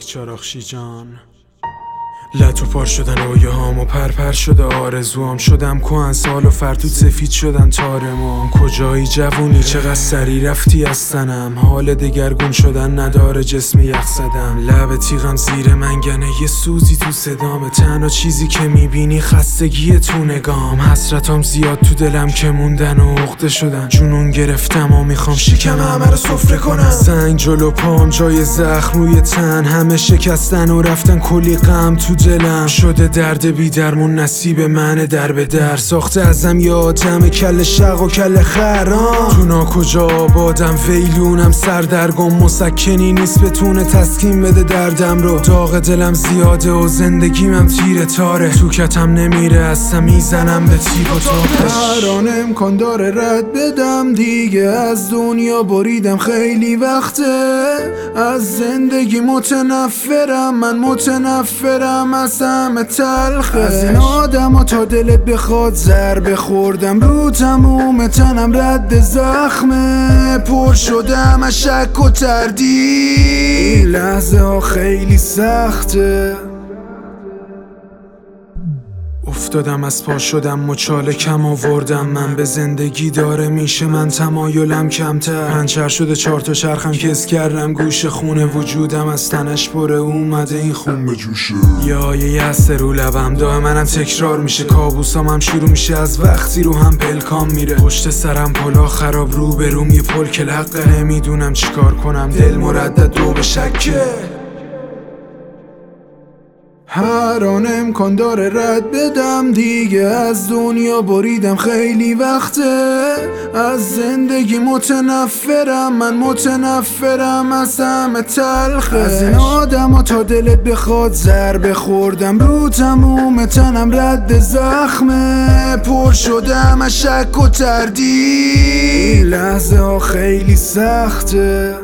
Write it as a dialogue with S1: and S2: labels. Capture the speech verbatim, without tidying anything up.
S1: چراخشی جان. لطو پار شدن رویه هام و پرپر شده آرزوام. شدم کهن سال و فرتود سفید شدن تارمام. کجایی جوونی چقدر سری رفتی از تنم. حال دگرگون شدن نداره جسم یخ زدم. لب تیغم زیر منگنه یه سوزی تو صدامه. تنها چیزی که میبینی خستگی تو نگام. حسرتام زیاد تو دلم که موندن و عقده شدن. جنون گرفتم و میخوام شکم همه رو سفره کنم. سنگ جلو پام جای زخم روی تن. همه شکستن و رفتن کلی غم تو دلم. شده درد بی درمون نصیب منه در به در. ساخته ازم یه آدم کل شق و کل خرام. تو ناکجا آبادم ویلونم سردرگم. مسکنی نیست بتونه تسکین بده دردم رو. داغ دلم زیاده و زندگیمم تیره تاره. تو کتم نمیره اصلا میزنم به تیپ و تابش.
S2: هران امکان داره رد بدم دیگه. از دنیا بریدم خیلی وقته. از زندگی متنفرم من متنفرم از همه تلخه. از این آدم ها تا دلت بخواد ضربه خوردم. رو تموم تنم رد زخمه. پر شدم از شک و تردید. این لحظه ها خیلی سخته.
S1: افتادم از پا شدم مچاله کم آوردم. من به زندگی داره میشه من تمایلم کمتر. پنچر شده چهار تا چرخم کس کردم گوش خونه. وجودم از تنش پره اومده این خون به جوشه. یا یه یسته رو لبم دائما تکرار میشه. کابوسام هم شروع میشه از وقتی رو هم پلکام میره. پشت سرم پلا خراب رو به روم یه پل که لقه. نمیدونم چیکار کنم دل مردد دو به شکه.
S2: هر آن امکان داره رد بدم دیگه. از دنیا بریدم خیلی وقته. از زندگی متنفرم من متنفرم از همه تلخه. از این آدم ها تا دلت بخواد ضربه خوردم. رو تموم تنم رد زخمه. پر شدم از شک و تردید. این لحظه ها خیلی سخته.